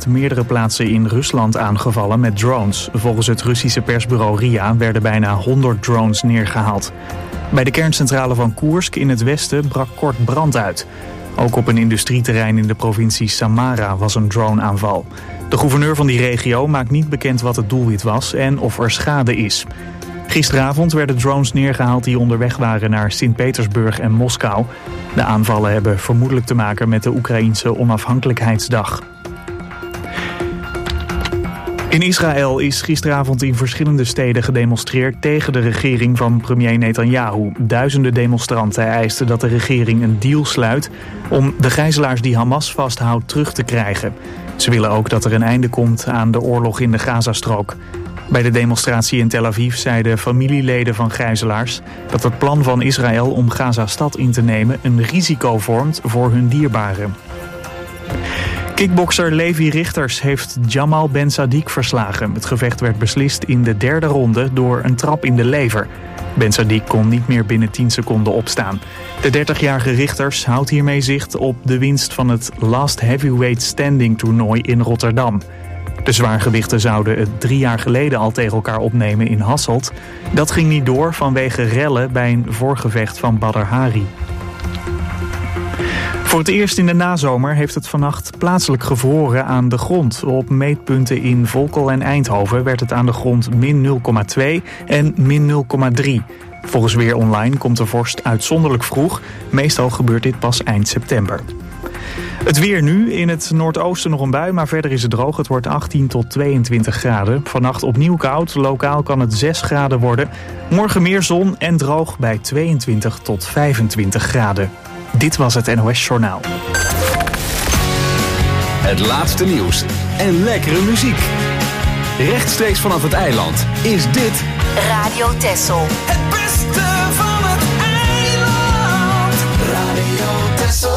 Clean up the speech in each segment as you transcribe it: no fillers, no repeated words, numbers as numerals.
vannacht meerdere plaatsen in Rusland aangevallen met drones. Volgens het Russische persbureau RIA werden bijna 100 drones neergehaald. Bij de kerncentrale van Koersk in het westen brak kort brand uit. Ook op een industrieterrein in de provincie Samara was een droneaanval. De gouverneur van die regio maakt niet bekend wat het doelwit was en of er schade is. Gisteravond werden drones neergehaald die onderweg waren naar Sint-Petersburg en Moskou. De aanvallen hebben vermoedelijk te maken met de Oekraïense onafhankelijkheidsdag. In Israël is gisteravond in verschillende steden gedemonstreerd tegen de regering van premier Netanyahu. Duizenden demonstranten eisten dat de regering een deal sluit om de gijzelaars die Hamas vasthoudt terug te krijgen. Ze willen ook dat er een einde komt aan de oorlog in de Gazastrook. Bij de demonstratie in Tel Aviv zeiden familieleden van gijzelaars dat het plan van Israël om Gaza-stad in te nemen een risico vormt voor hun dierbaren. Kickbokser Levi Rigters heeft Jamal Ben Sadiq verslagen. Het gevecht werd beslist in de derde ronde door een trap in de lever. Ben Sadiq kon niet meer binnen 10 seconden opstaan. De 30-jarige Rigters houdt hiermee zicht op de winst van het Last Heavyweight Standing toernooi in Rotterdam. De zwaargewichten zouden het 3 jaar geleden al tegen elkaar opnemen in Hasselt. Dat ging niet door vanwege rellen bij een voorgevecht van Badr Hari. Voor het eerst in de nazomer heeft het vannacht plaatselijk gevroren aan de grond. Op meetpunten in Volkel en Eindhoven werd het aan de grond -0,2 en -0,3. Volgens Weer Online komt de vorst uitzonderlijk vroeg. Meestal gebeurt dit pas eind september. Het weer nu. In het noordoosten nog een bui, maar verder is het droog. Het wordt 18 tot 22 graden. Vannacht opnieuw koud. Lokaal kan het 6 graden worden. Morgen meer zon en droog bij 22 tot 25 graden. Dit was het NOS Journaal. Het laatste nieuws en lekkere muziek. Rechtstreeks vanaf het eiland is dit Radio Texel. Het beste van het eiland. Radio Texel.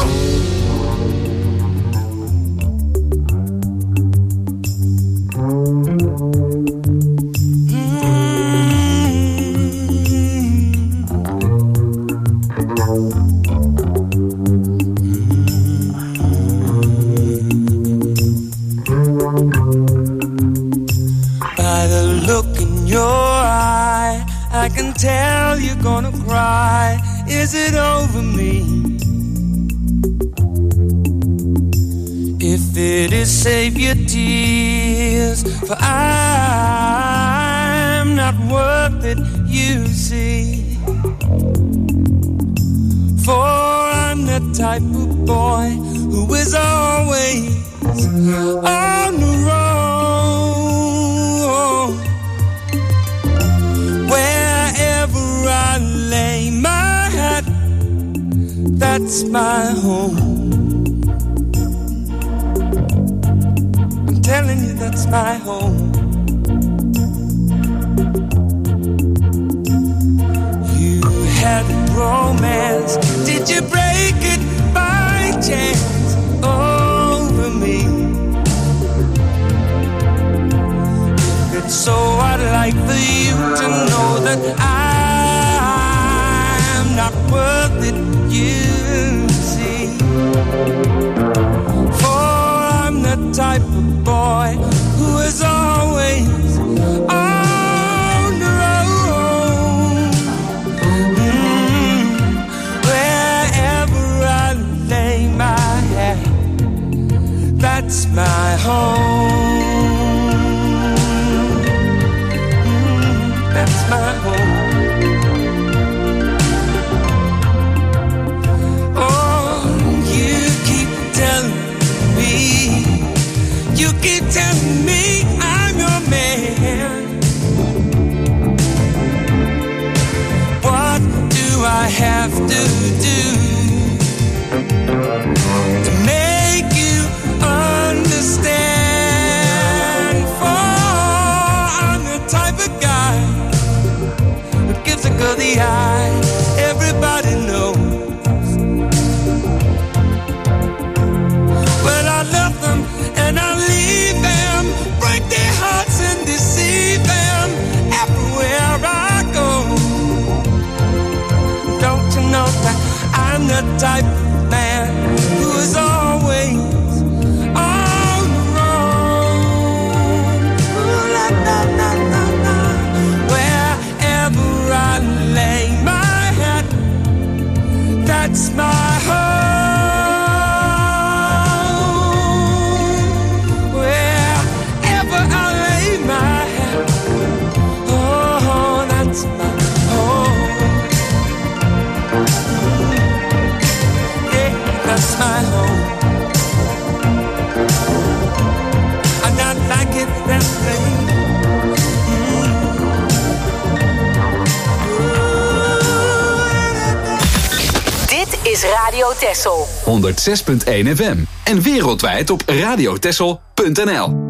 I can tell you're gonna cry. Is it over me? If it is, save your tears, for I'm not worth it, you see. For I'm the type of boy who is always on the road. Wherever I lay my head, that's my home. I'm telling you, that's my home. You had romance, did you break it by chance over me? If it's so, I'd like for you to know that I'm not worth it, you see. For I'm the type of boy who is always on the road. Wherever I lay my head, that's my home. That's my home. Oh, you keep telling me I'm your man. What do I have to do to make you understand? For I'm the type of guy who gives a girl the eye. Everybody knows. But I love them and I leave them, break their hearts and deceive them everywhere I go. Don't you know that I'm the type of man who is always on the Texel. 106.1 FM. En wereldwijd op radiotexel.nl.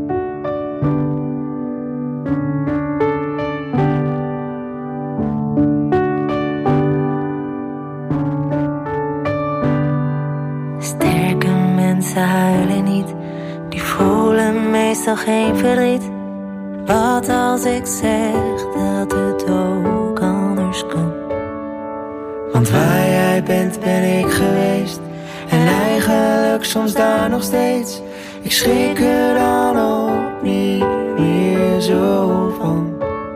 Sterke mensen huilen niet, die voelen meestal geen verdriet. Wat als ik zeg dat het ook anders kan? Want waar jij bent ben ik geweest, en eigenlijk soms daar nog steeds. Ik schrik er dan ook niet meer zo van.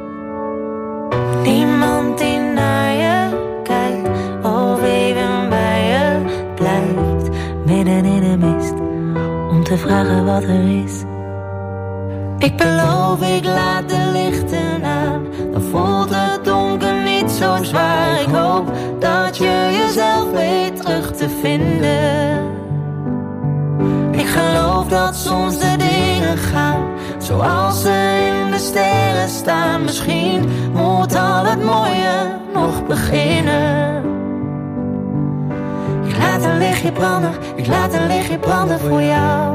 Niemand die naar je kijkt of even bij je blijft, midden in de mist, om te vragen wat er is. Ik beloof, ik laat de lichten aan, dan voelt het donker niet zo zwaar. Ik hoop dat je jezelf weet terug te vinden. Ik geloof dat soms de dingen gaan zoals ze in de sterren staan. Misschien moet al het mooie nog beginnen. Ik laat een lichtje branden, ik laat een lichtje branden voor jou.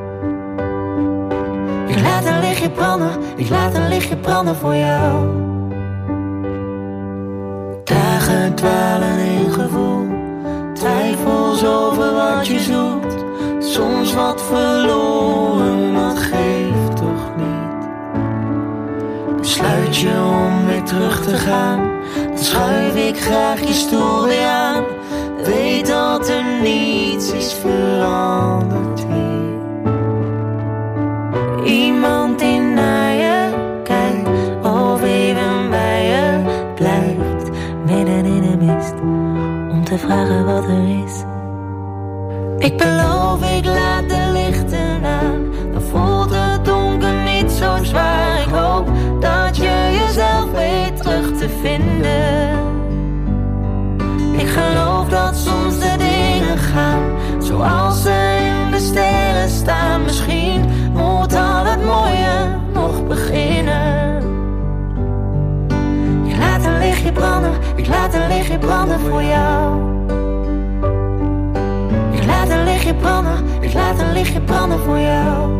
Ik laat een lichtje branden, ik laat een lichtje branden voor jou. Dagen dwalen in gevoel, twijfels over wat je zoekt. Soms wat verloren, dat geeft toch niet. Besluit je om weer terug te gaan, dan schuif ik graag je stoel weer aan. Weet dat er niets is veranderd hier. Iemand die naar je kijkt of even bij je blijft, midden in de mist, om te vragen wat er is. Ik beloof, ik laat de lichten aan, dan voelt het donker niet zo zwaar. Ik hoop dat je jezelf weet terug te vinden. Ik geloof dat soms de dingen gaan zoals ze in de sterren staan. Misschien moet al het mooie nog beginnen. Ik laat een lichtje branden, ik laat een lichtje branden voor jou. Ik laat een lichtje branden, ik laat een lichtje branden voor jou.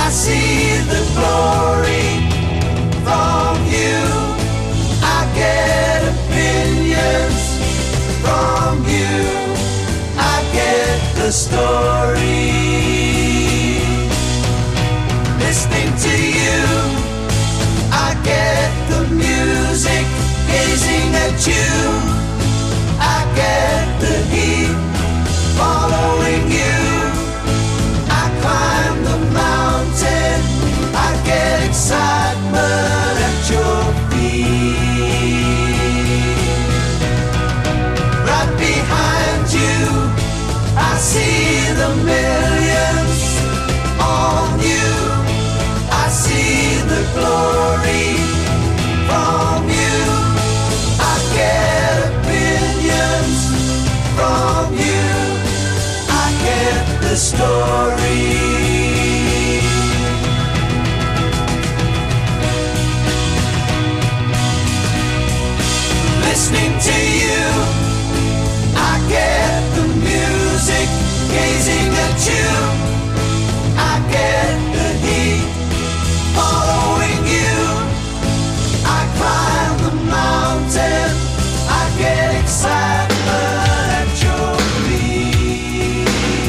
See the glory from you. I get Listening to you, I get the music, gazing at you, I get the heat, following you, I climb the mountain, I get excitement at your feet.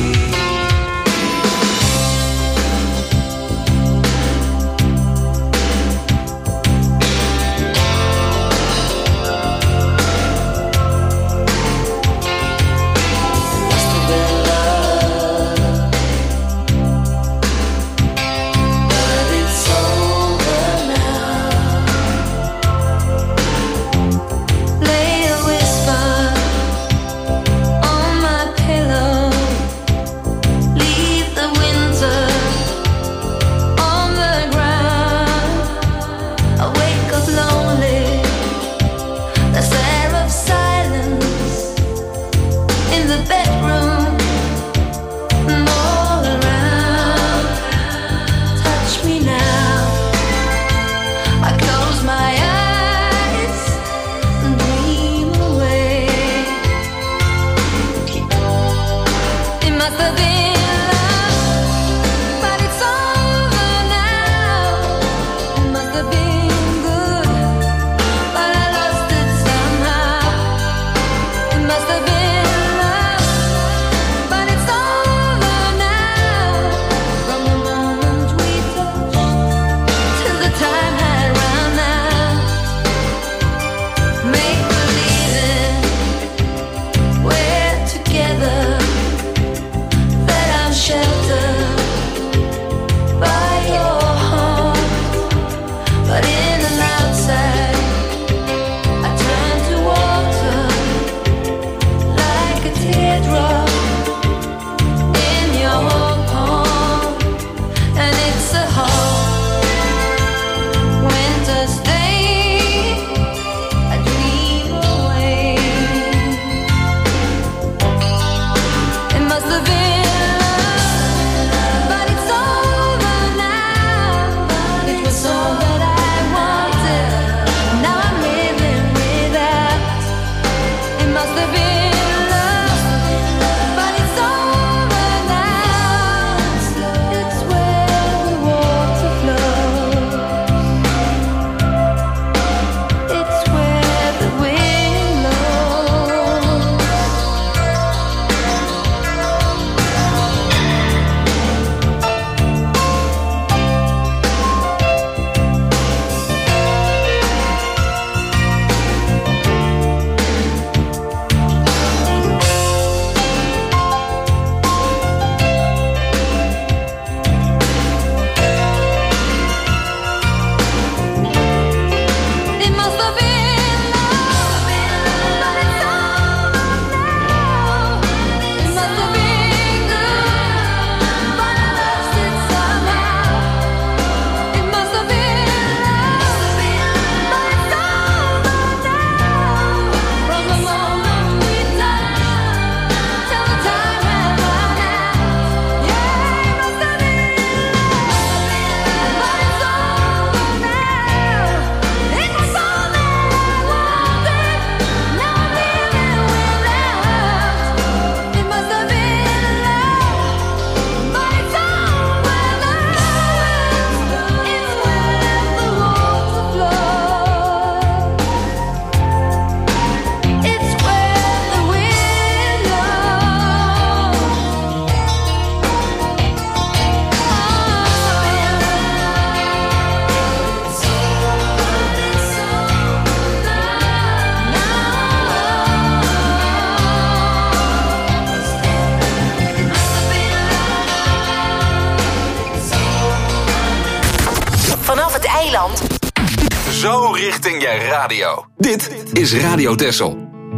Zo richting je radio. Dit is Radio Texel.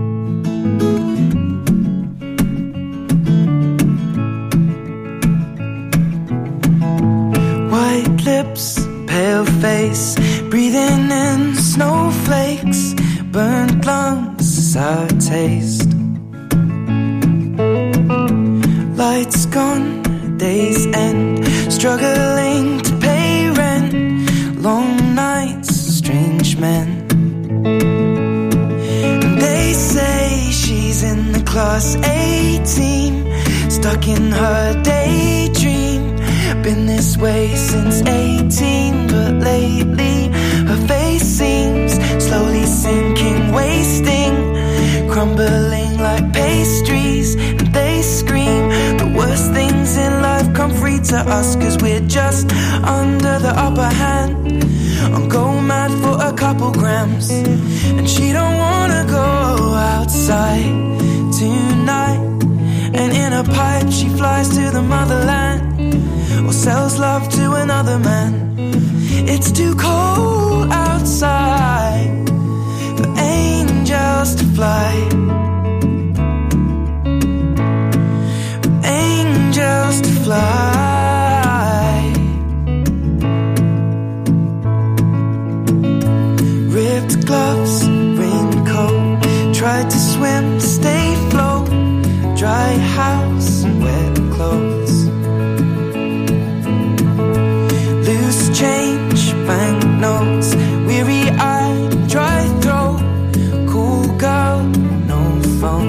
White lips, pale face, breathing in snowflakes, burnt lungs, sour taste. Lights gone, days end, struggling to pay rent, long nights, strange men. And they say she's in the class A team, stuck in her daydream. Been this way since 18, but lately her face seems slowly sinking, wasting, crumbling like pastries. And they scream the worst things in life come free to us, 'cause we're just under the upper hand. I'm go mad for a couple grams, and she don't wanna go outside tonight. And in a pipe she flies to the motherland, or sells love to another man. It's too cold outside for angels to fly, for angels to fly. Ripped gloves, raincoat, tried to swim to stay afloat. Dry house and wet clothes, loose change, banknotes, weary-eyed, dry throat, cool girl, no phone.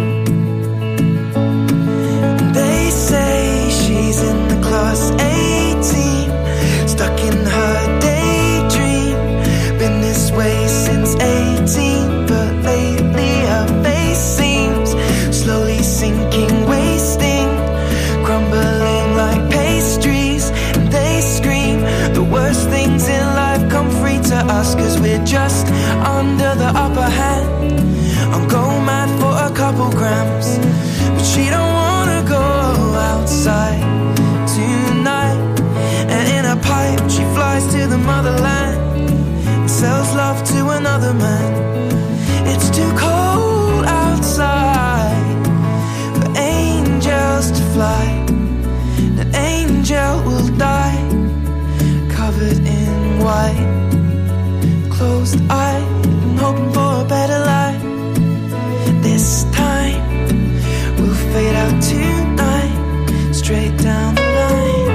They say she's in the class A team, stuck in her daydream. Been this way since 18, but lately her face seems slowly sinking, wasting, crumbling like pastries. And they scream the worst things in life come free to us, 'cause we're just under the upper hand. I'm go mad for a couple grams, but she don't wanna go outside tonight. And in a pipe she flies to the motherland, and sells love to another man. It's too cold outside for angels to fly. The angel will die, covered in white, closed eyed and hoping for a better life. This time we'll fade out tonight, straight down the line.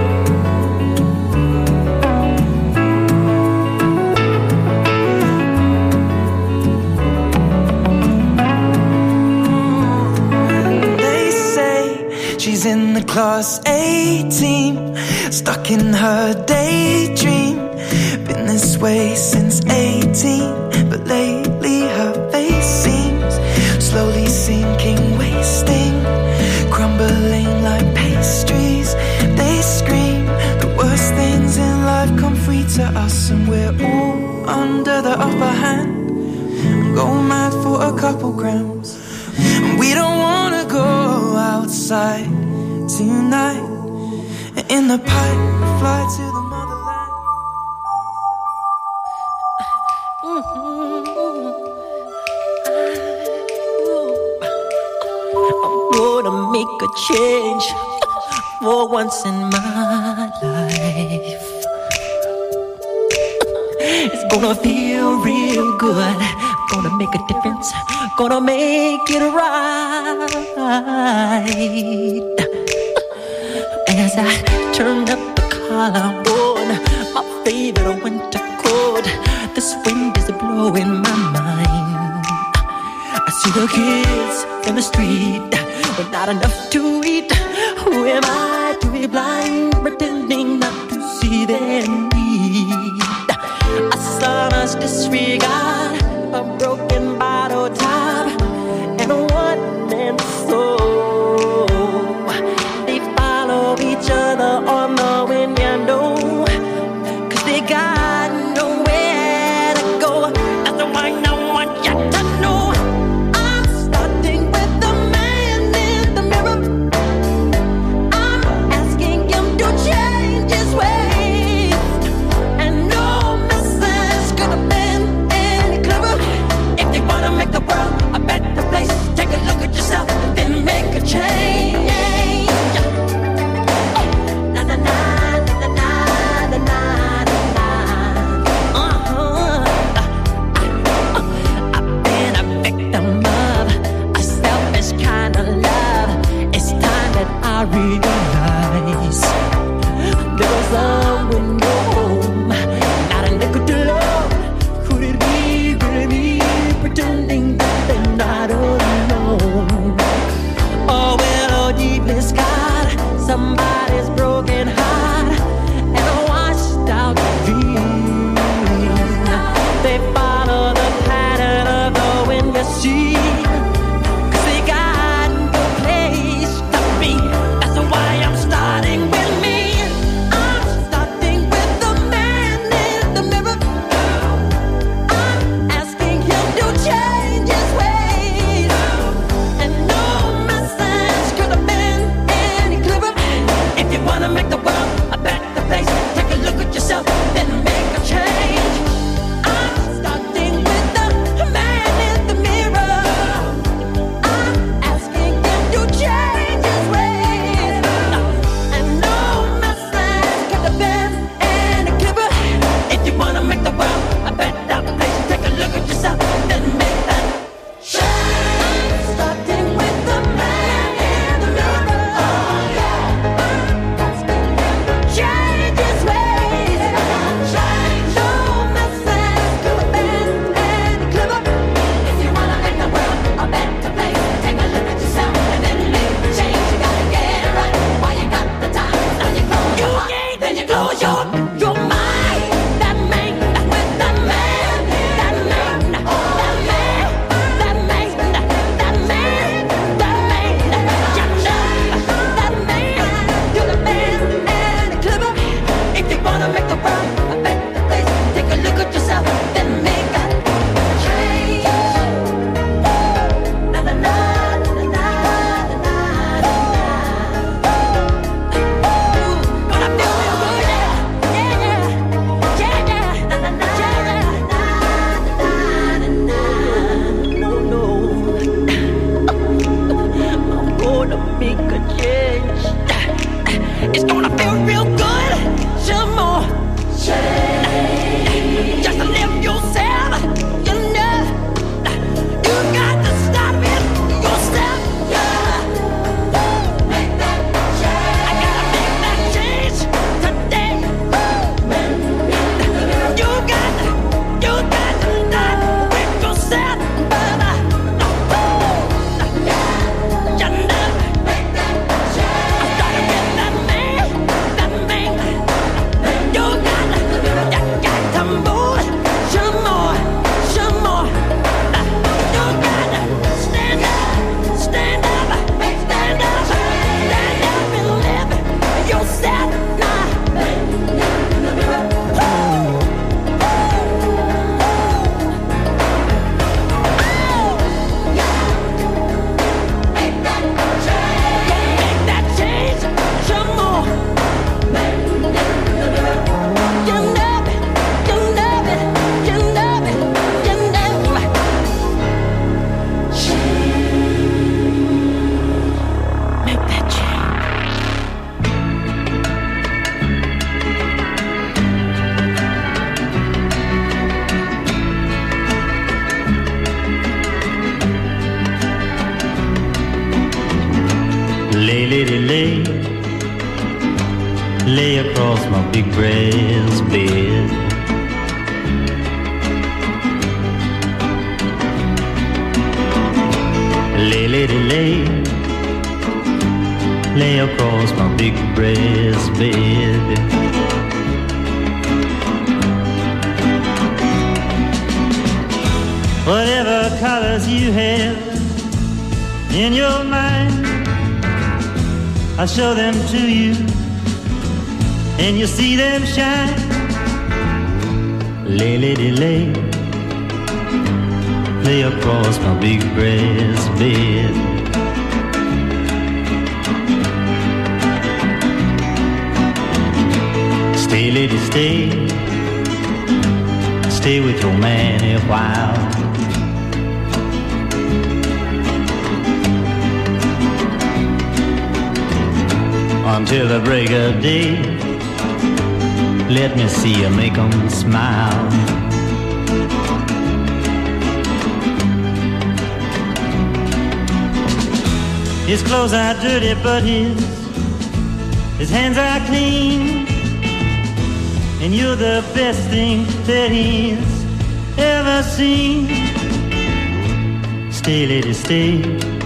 They say she's in the class A team, stuck in her daydream. Been this way since 18, but lately her face seems slowly sinking, wasting, crumbling like pastries. They scream the worst things in life come free to us, and we're all under the upper hand. Go mad for a couple grams, and we don't wanna go outside tonight. In the pipe, fly to the motherland. I'm gonna make a change for once in my life. It's gonna feel real good, gonna make a difference, gonna make it right. As I turn up the collar on my favorite winter coat, this wind is blowing my mind. I see the kids in the street with not enough to eat. Who am I to be blind, pretending not to see their need? A son's disregard, a broken bottle top, and a one-man soul. They follow each other on the wind, you know, 'cause they got nowhere to go. That's the one I want you to know. I'm starting with the man in the mirror. I'm asking him to change his ways, and no message could have been any clearer. If they wanna make the world a better place, take a look at yourself, then make a change. I realize lady, lay, lay across my big brass bed. Lay, lady, lay, lay across my big brass bed. Whatever colors you have in your mind, I'll show them to you, and you'll see them shine. Lay, lady, lay, lay across my big brass bed. Stay, lady, stay, stay with your man a while. Until the break of day, let me see you make 'em smile. His clothes are dirty, but his hands are clean, and you're the best thing that he's ever seen. Stay, lady, stay,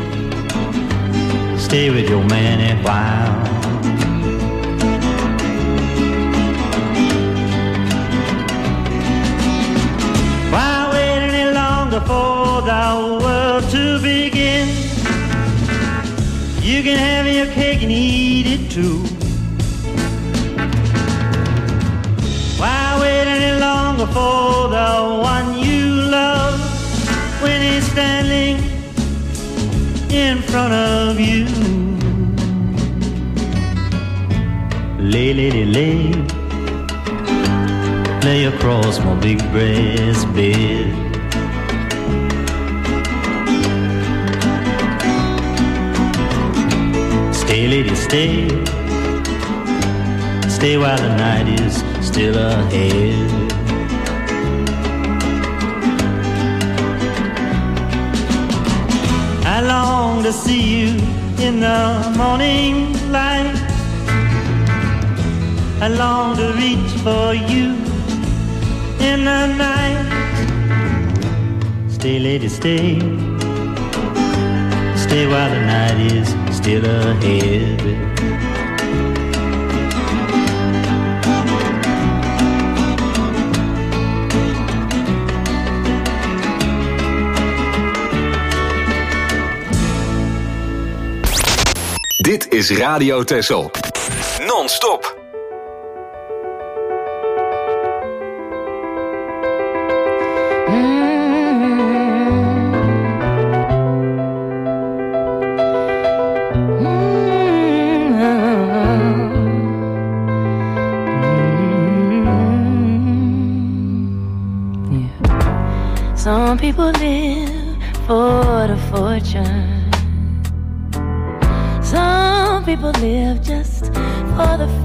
stay with your man a while. Why wait any longer for the world to begin? You can have your cake and eat it too. Why wait any longer for the one you love when he's standing in front of you? Lay, lady, lay, lay across my big brass bed. Stay, lady, stay, stay while the night is still ahead. I long to see you in the morning light. I long to reach for you in the night. Stay, lady, stay, stay while the night is still ahead. Dit is Radio Texel. Non-stop. Some people live for the fortune. Some people live just for the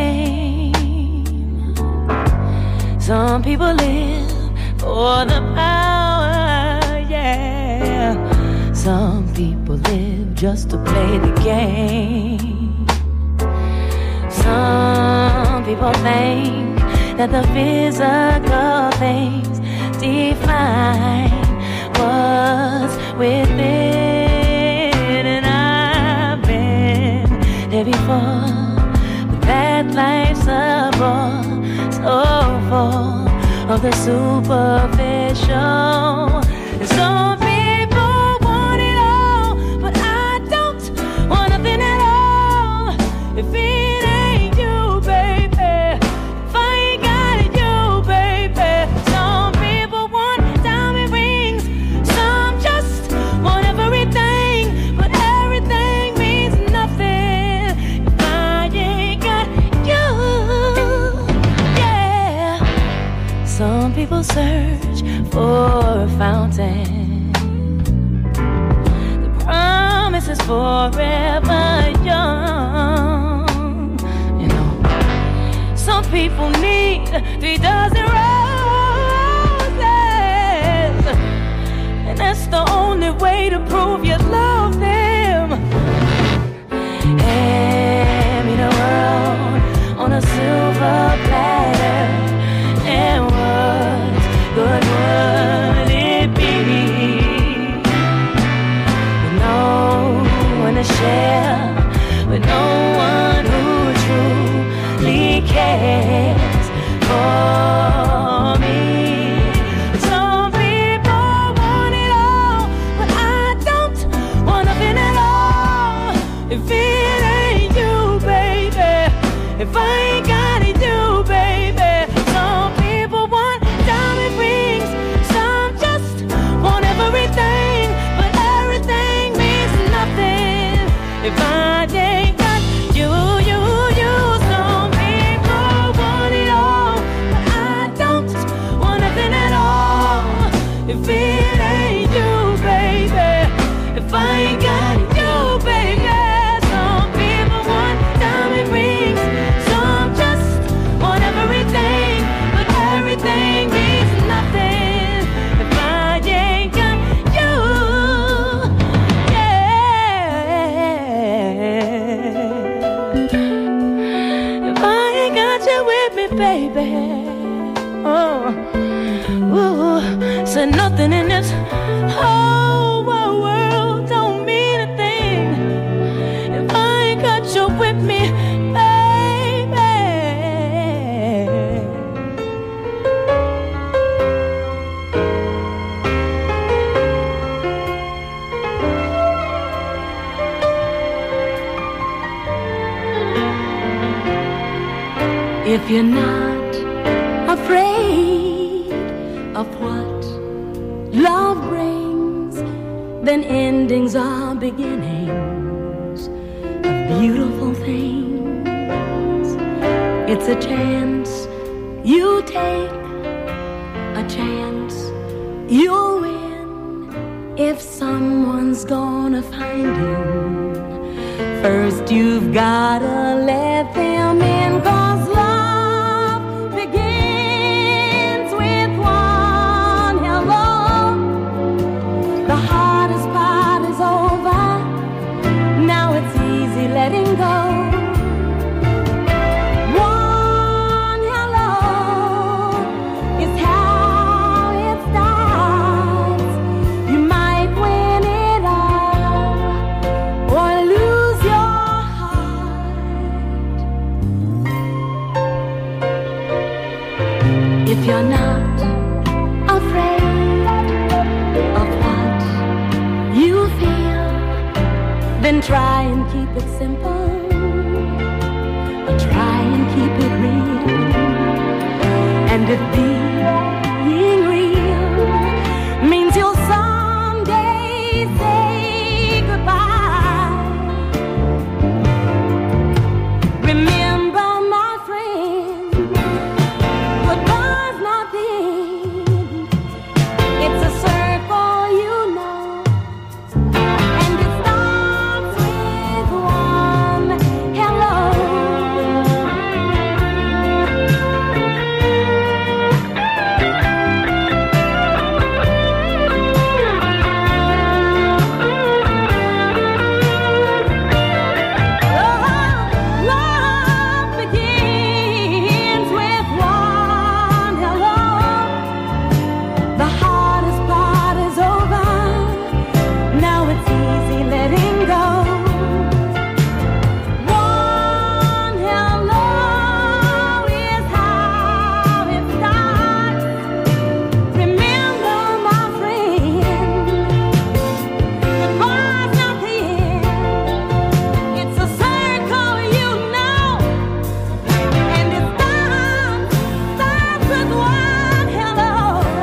fame. Some people live for the power, yeah. Some people live just to play the game. Some people think that the physical things define what's within, and I've been there before, but that life's a bore, so full of the superficial. And some people want it all, but I don't want nothing at all. If it ain't you, baby, if I ain't got it, you, baby. Some people want diamond rings, some just want everything, but everything means nothing if I ain't got you, yeah. Some people search for a fountain, the promise is forever young. You know, some people need 3 dozen roses, and that's the only way to prove you love them. if I ain't got you. Some people want it all, but I don't want nothing at all. If it ain't you, baby, if I ain't got you, baby. Some people want diamond rings, some just want everything, but everything means nothing if I ain't got you. Yeah. If I ain't got you with me, baby. Oh, ooh, said nothing in this whole world don't mean a thing if I ain't got you with me, baby. If you're not afraid of what love brings, then endings are beginnings of beautiful things. It's a chance you take, a chance you'll win. If someone's gonna find you, first you've gotta let them in, 'cause love begins with one hello. The hardest part is over, now it's easy letting go. One hello is how it starts. You might win it all or lose your heart. If you're not afraid of what you feel, then try and keep it simple, or try and keep it real. And if being real means you'll someday say goodbye, remember, my friend, goodbye's not the end. It's a circle, you know, and it starts with one hello. Love begins with one hello. The hardest part is over, now it's easy letting go. One hello is how it starts. Remember, my friend, goodbye's not the end. It's a circle, you know, and it starts with one hello.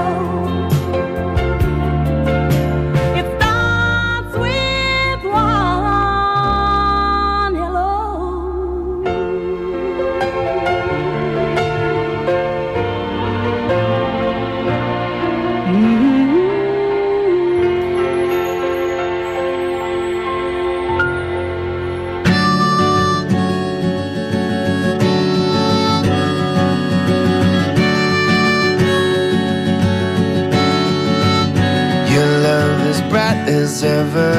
It starts with one hello. Your love is bright as ever,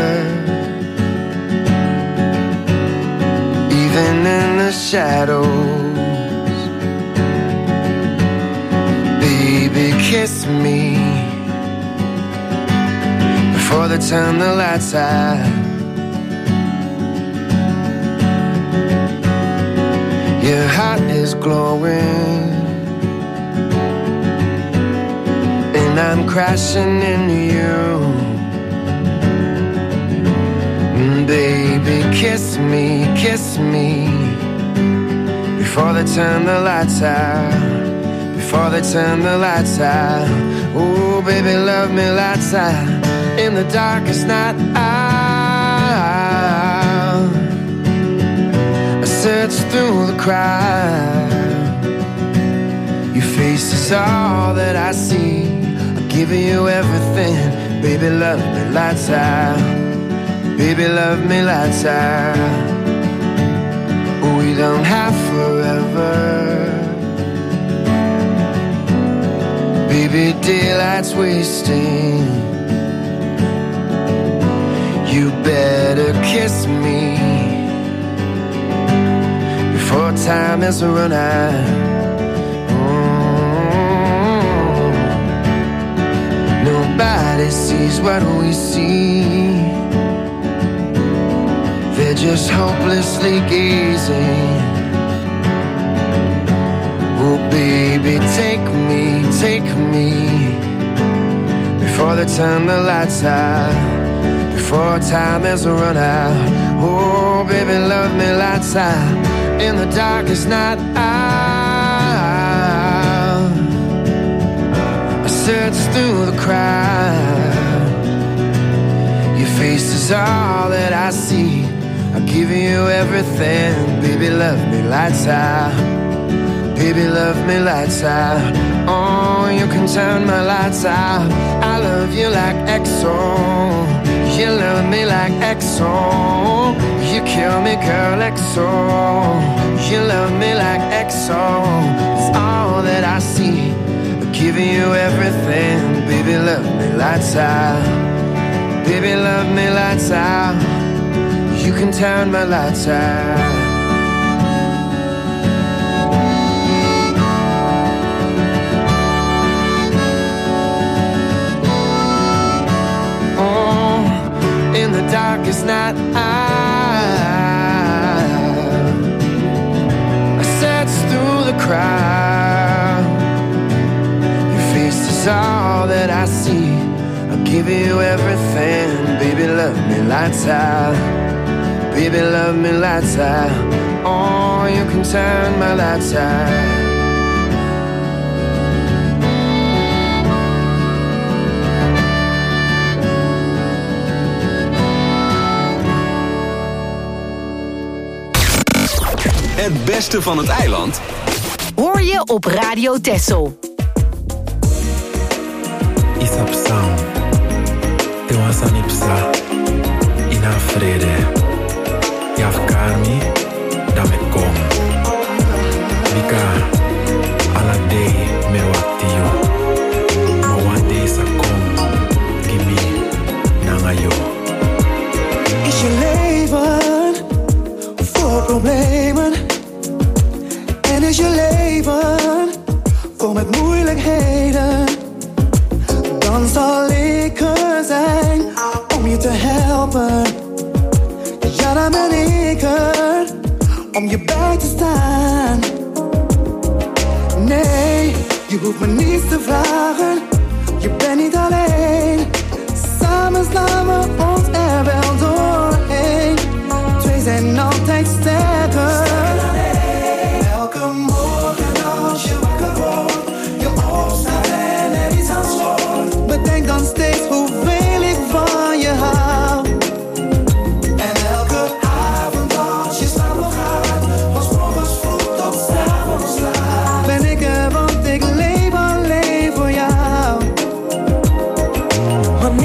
even in the shadows. Baby, kiss me before they turn the lights out. Your heart is glowing, and I'm crashing into you. Baby, kiss me before they turn the lights out, before they turn the lights out. Oh, baby, love me lights out in the darkest night out. search through the crowd. Your face is all that I see. I'll give you everything. Baby, love me, lights out. Baby, love me, lights out. We don't have forever. Baby, daylight's wasting. You better kiss me before time has run out. Nobody sees what we see. They're just hopelessly gazing. Oh baby, take me before they turn the lights out, before time has run out. Oh baby, love me, lights out in the darkest night out. I search through the crowd. Your face is all that I see. I'll give you everything. Baby, love me, lights out. Baby, love me, lights out. Oh, you can turn my lights out. I love you like EXO. You love me like EXO. You kill me, girl, EXO. You love me like EXO. It's all that I see. I'm giving you everything. Baby, love me, lights out. Baby, love me, lights out. You can turn my lights out. In the darkest night I search through the crowd. Your face is all that I see. I'll give you everything. Baby, love me, lights out. Baby, love me, lights out. Oh, you can turn my lights out. Het beste van het eiland hoor je op Radio Texel. Isap Sound. Te wasan ipsa. Ina frede. Yafkarmi. Dame kom. Mika. Ala day me waktiyo. Ma one day sa kom. Gimi. Nangayo. Is je leven voor problemen? En is je leven vol met moeilijkheden? Dan zal ik er zijn om je te helpen. Ja, dan ben ik er om je bij te staan. Nee, je hoeft me niets te vragen. Je bent niet alleen. Samen slaan we ons er wel doorheen. Twee zijn altijd sterker. Elke morgen als je wakker wordt, je opstaat en er iets aan schort. Bedenk dan steeds hoeveel ik van je hou. En elke avond als je slapen gaat, van 's morgens vroeg tot 's avonds laat, ben ik er, want ik leef alleen voor jou. Maar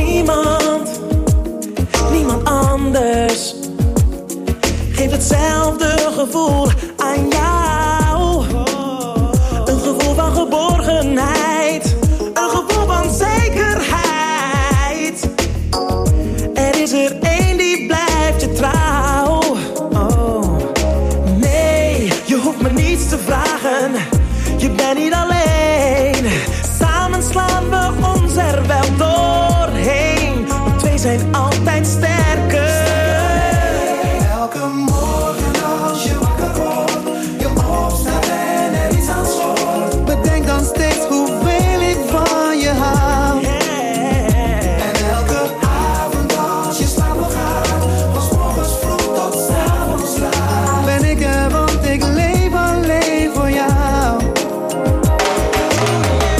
niemand anders geeft hetzelfde gevoel aan jou. Een gevoel van geborgenheid, een gevoel van zekerheid. Er is er één die blijft je trouw. Oh, nee, je hoeft me niets te vragen. Je bent niet alleen. Samen slaan we ons er wel doorheen. Want twee zijn altijd sterker. Elke morgen als je wakker wordt, je opstaat en er iets aan schort. Bedenk dan steeds hoeveel ik van je hou. En elke avond als je slapen gaat, van 's morgens vroeg tot 's avonds laat, ben ik er, want ik leef alleen voor jou.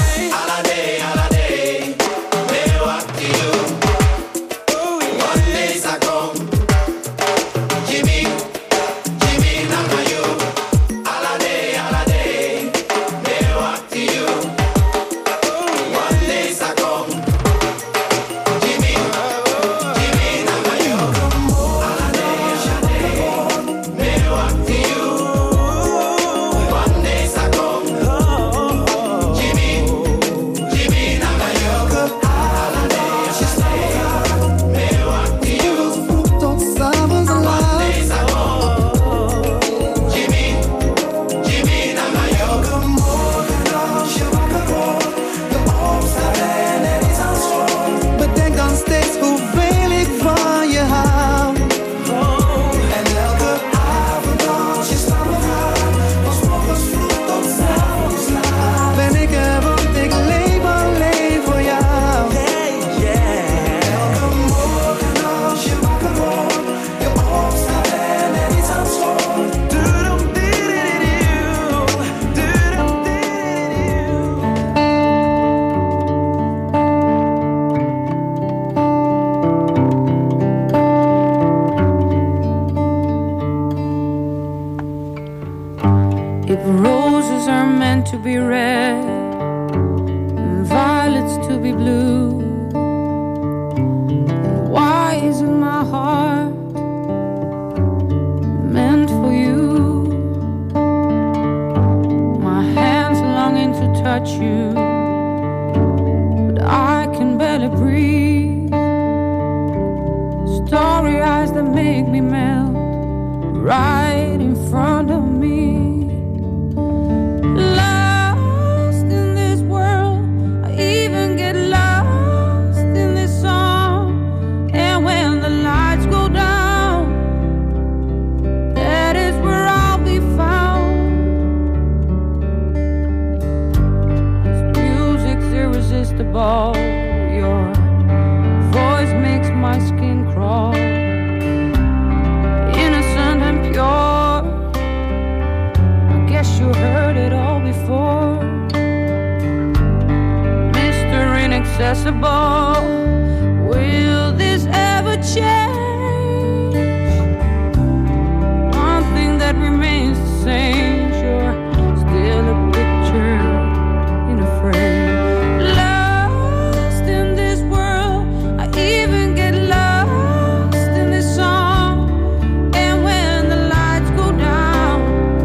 All day, me walk to you. One day to be red and violets to be blue. And why isn't my heart meant for you? My hands longing to touch you, but I can barely breathe. Starry eyes that make me melt right in front of me. Lost in this world, I even get lost in this song. And when the lights go down, that is where I'll be found. This music's irresistible. Your voice makes my skin crawl. Innocent and pure, I guess you heard it all before. Mr. Inaccessible, will this ever change? One thing that remains the same, you're still a picture in a frame. Lost in this world, I even get lost in this song. And when the lights go down,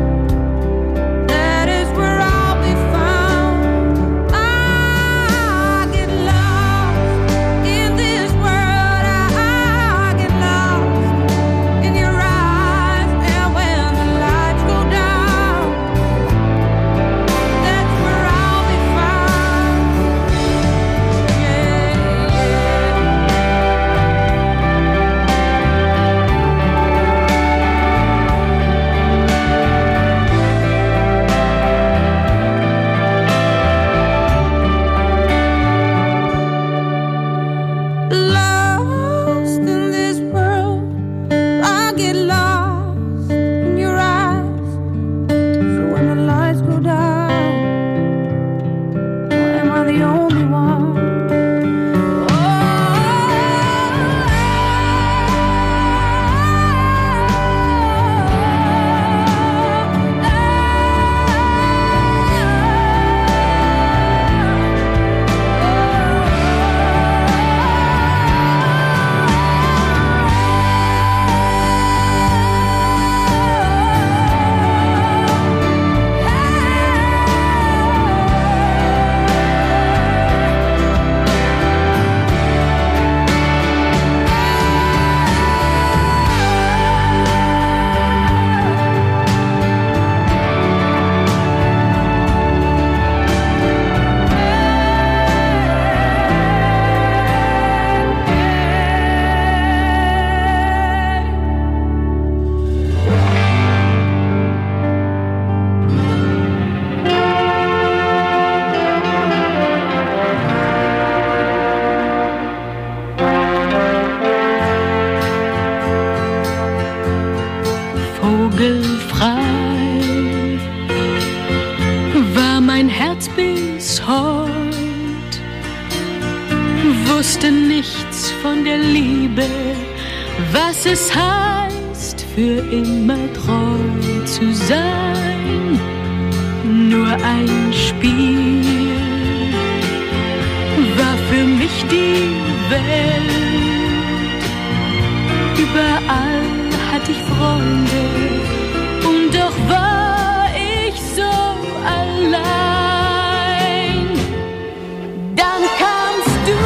that is where I'll be found. I get lost in this world. I get lost in your eyes. And when the lights go down, that's where I'll be found. Yeah, lost in this world, I get lost in your eyes. So when the lights go down, or am I the only one? Vogelfrei war mein Herz bis heut, wusste nichts von der Liebe, was es heißt, für immer treu zu sein. Nur ein Spiel war für mich die Welt. Überall hatte ich Freunde und doch war ich so allein. Dann kamst du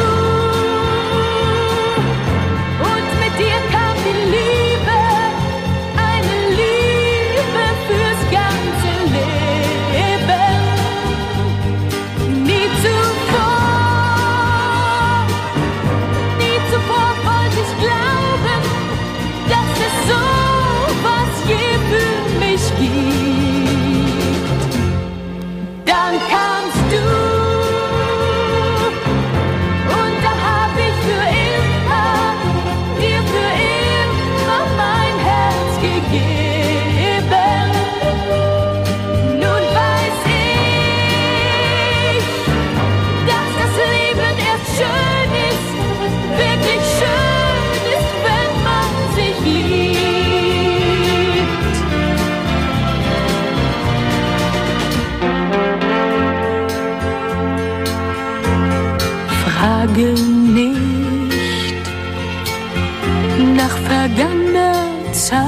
und mit dir kam die Liebe, eine Liebe fürs ganze Leben. Nie zuvor wollte ich glauben, dass es so was nach vergangener Zeit.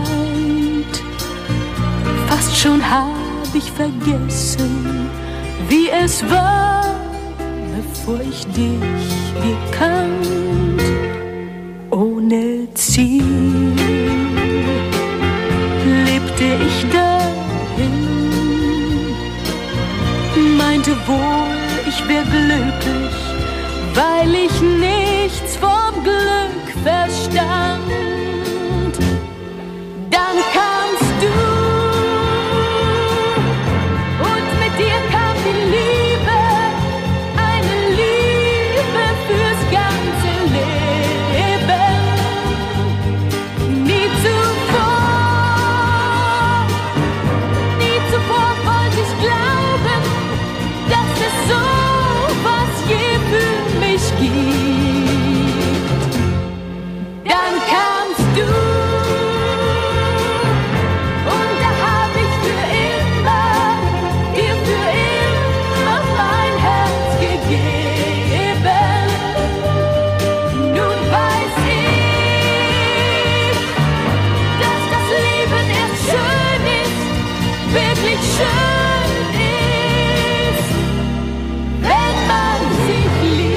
Fast schon hab ich vergessen, wie es war, bevor ich dich gekannt. Ohne Ziel lebte ich dahin, meinte wohl, ich wär glücklich, weil ich nichts vom Glück verstand. Dann kamst du und mit dir kam die Liebe, eine Liebe fürs ganze Leben. Nie zuvor wollte ich glauben, dass es so was je für mich gibt. Dann kamst du und da hab ich für immer, dir für immer mein Herz gegeben. Nun weiß ich, dass das Leben erst schön ist, wirklich schön ist, wenn man sich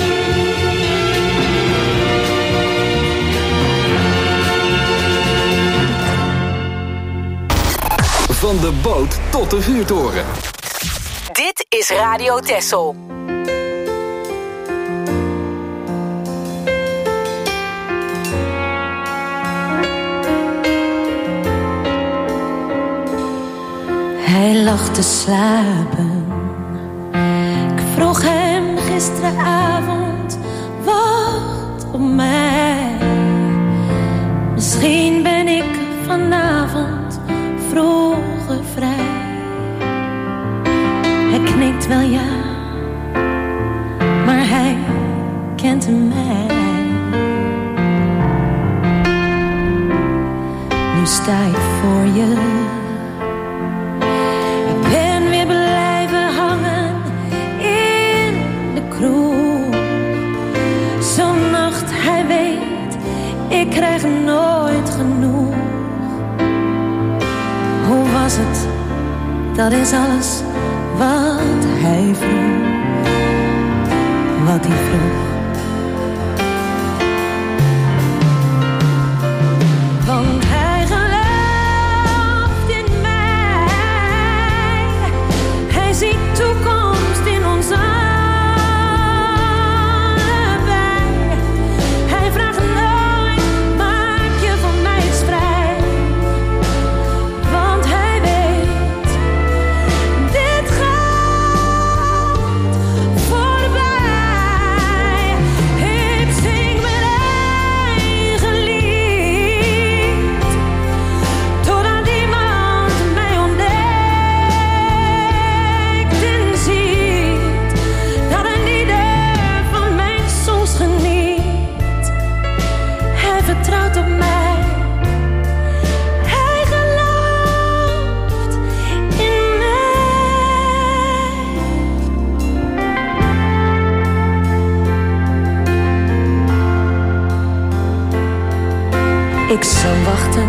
Van de boot tot de vuurtoren. Dit is Radio Texel. Hij lag te slapen. Ik vroeg hem gisteravond, wacht op mij. Misschien ben ik vanavond vroeger vrij. Hij knikt wel ja, maar hij kent mij. Nu sta ik voor je. Ik ben weer blijven hangen in de kroeg. Zo'n nacht, hij weet, ik krijg nooit genoeg. Hoe was het? Dat is alles wat hij vroeg. Wat hij vroeg. Want hij gelooft in mij. Hij ziet toekomst in ons allebei. Hij vraagt nooit, maak je van mij eens vrij. Want hij weet, dit gaat voorbij. Ik zing mijn eigen lied, totdat iemand mij ontdekt en ziet dat een ieder van mijn songs geniet. Hij vertrouwt op mij. Hij gelooft in mij. Ik zal wachten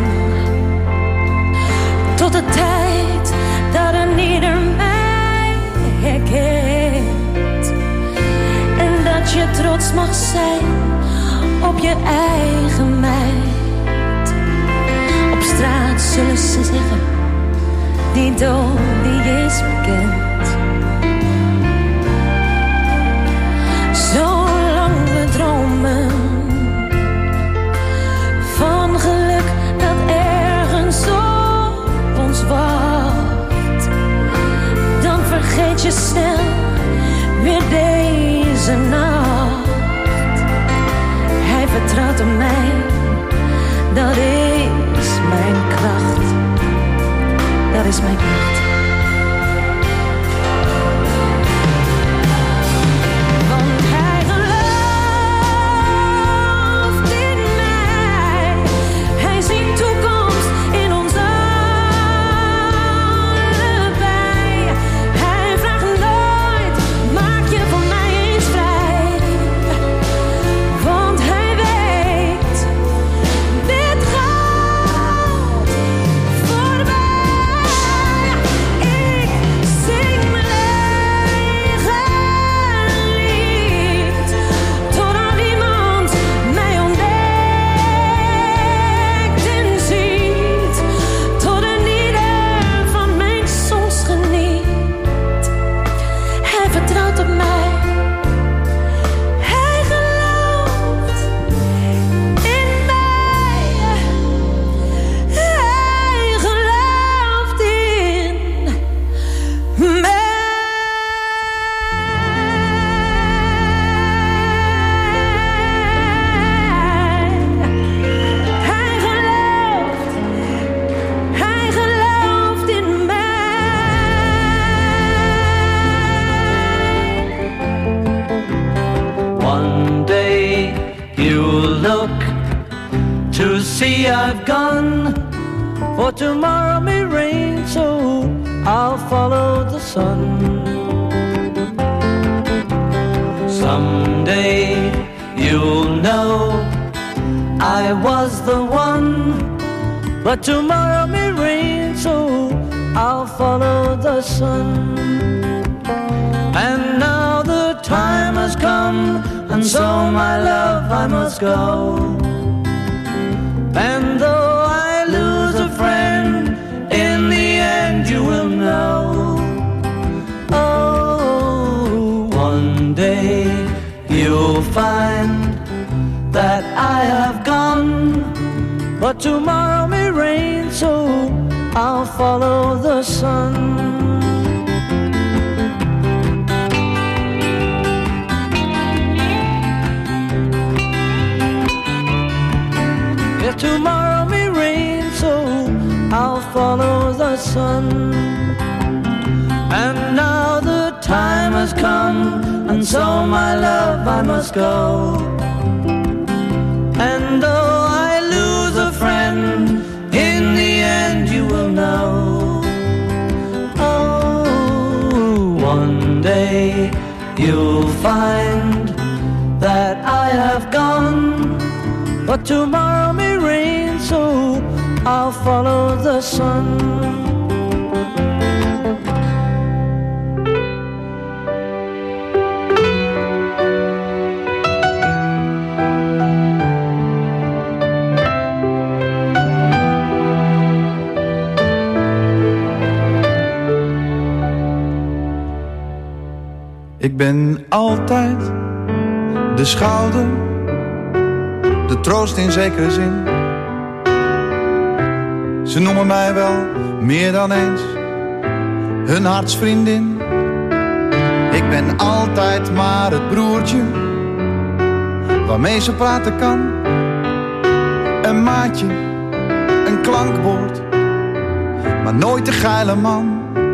tot de tijd dat een ieder mij herkent. En dat je trots mag zijn op je eigen meid. Op straat zullen ze zeggen, die dood die is bekend. Zolang we dromen van geluk dat ergens op ons wacht, dan vergeet je snel weer deze nacht. Hij vertrouwt op mij, dat is mijn kracht. Dat is mijn kracht. Want hij gelooft in mij. Hij ziet toekomst in ons allebei. Hij vraagt nooit, maak je van mij eens vrij. Want hij weet, To sea I've gone, for tomorrow may rain, so I'll follow the sun. Someday you'll know I was the one, but tomorrow may rain, so I'll follow the sun. And now the time has come, and so my love I must go. And though I lose a friend, in the end you will know. Oh, one day you'll find that I have gone, but tomorrow may rain, so I'll follow the sun. Tomorrow may rain, so I'll follow the sun. And now the time has come, and so my love I must go. And though I lose a friend, in the end you will know. Oh, one day you'll find that I have gone, but tomorrow may rain, so I'll follow the sun. Ik ben altijd de schouder, de troost in zekere zin. Ze noemen mij wel meer dan eens hun hartsvriendin. Ik ben altijd maar het broertje waarmee ze praten kan. Een maatje, een klankwoord, maar nooit de geile man.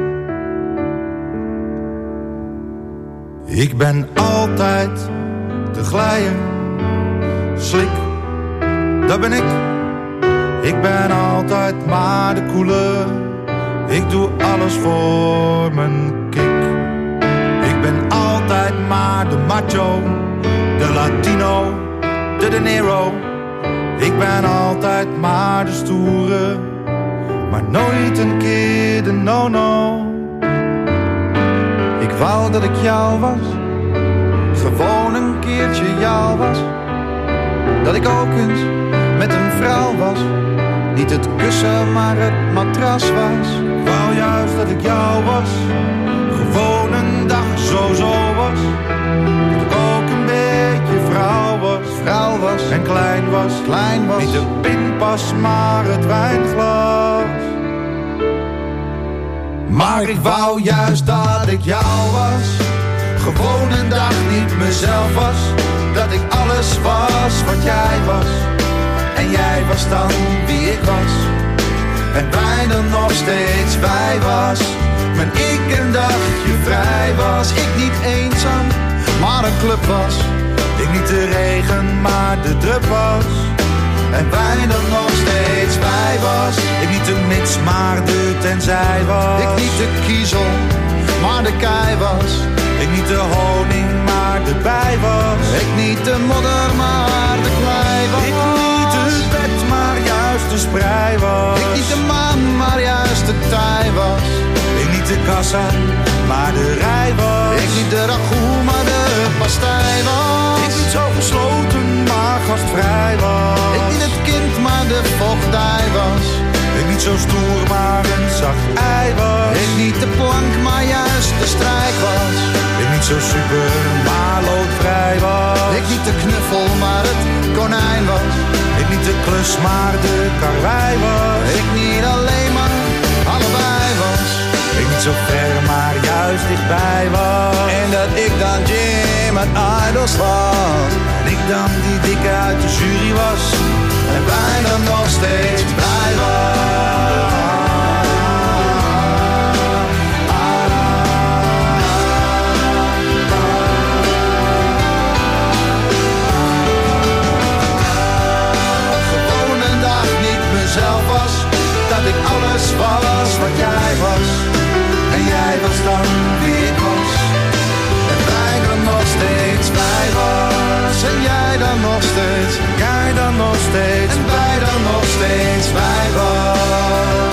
Ik ben altijd de glijer, slik, dat ben ik. Ik ben altijd maar de koele, ik doe alles voor mijn kick. Ik ben altijd maar de macho, de Latino, de De Niro. Ik ben altijd maar de stoere, maar nooit een keer de no-no. Ik wou dat ik jou was, gewoon een keertje jou was. Dat ik ook eens met een vrouw was, niet het kussen maar het matras was. Ik wou juist dat ik jou was, gewoon een dag zo was. Dat ik ook een beetje vrouw was en klein was. Niet de pinpas maar het wijnglas. Maar ik wou juist dat ik jou was, gewoon een dag niet mezelf was. Dat ik alles was wat jij was, en jij was dan wie ik was. En wij dan nog steeds wij was, maar ik een dagje vrij was. Ik niet eenzaam, maar een club was. Ik niet de regen, maar de drup was. En wij dan nog steeds wij was. Ik niet de mits, maar de tenzij was. Ik niet de kiezel, maar de kei was. Ik niet de honing, maar de bij was. Ik niet de modder, maar de klei was. Ik niet het bed, maar juist de sprei was. Ik niet de maan, maar juist de tij was. Ik niet de kassa, maar de rij was. Ik niet de ragout, maar de pastei was. Ik niet zo gesloten, maar gastvrij was. Ik niet het kind, maar de vochtdij was. Ik niet zo stoer, maar een zacht ei was. Ik niet de plank, maar juist de strijk was. Ik niet zo super, maar loodvrij was. Ik niet de knuffel, maar het konijn was. Ik niet de klus, maar de karwei was. Ik niet alleen, maar allebei was. Ik niet zo ver, maar juist dichtbij was. En dat ik dan Jim uit Idols was. En ik dan die dikke uit de jury was. En wij dan nog steeds blij was. Gewoon alles was wat jij was. En jij was dan wie ik was. En wij dan nog steeds wij was. En jij dan nog steeds, jij dan nog steeds. En wij dan nog steeds wij was.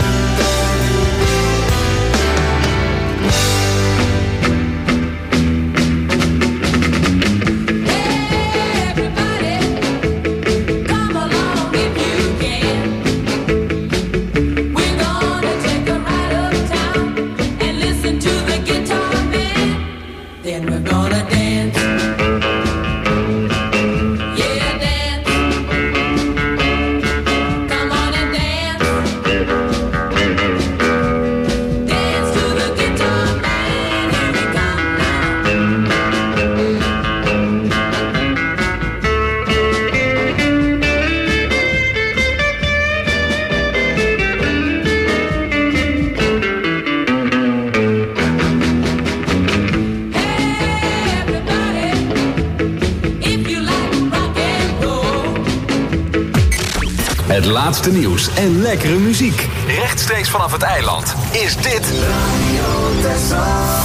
Het laatste nieuws en lekkere muziek. Rechtstreeks vanaf het eiland is dit Radio Texel.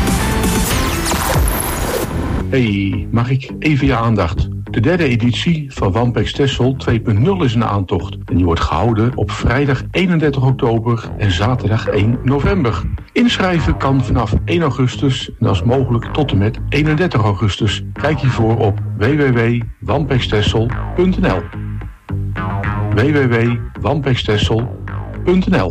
Hey, mag ik even je aandacht? De derde editie van Wampex Texel 2.0 is in aantocht. En die wordt gehouden op vrijdag 31 oktober en zaterdag 1 november. Inschrijven kan vanaf 1 augustus en dat is mogelijk tot en met 31 augustus. Kijk hiervoor op www.wampextexel.nl www.wampextexel.nl.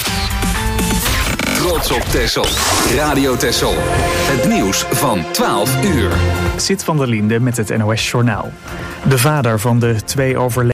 Trots op Texel. Radio Texel. Het nieuws van 12 uur. Sid van der Linde met het NOS Journaal. De vader van de 2 overleden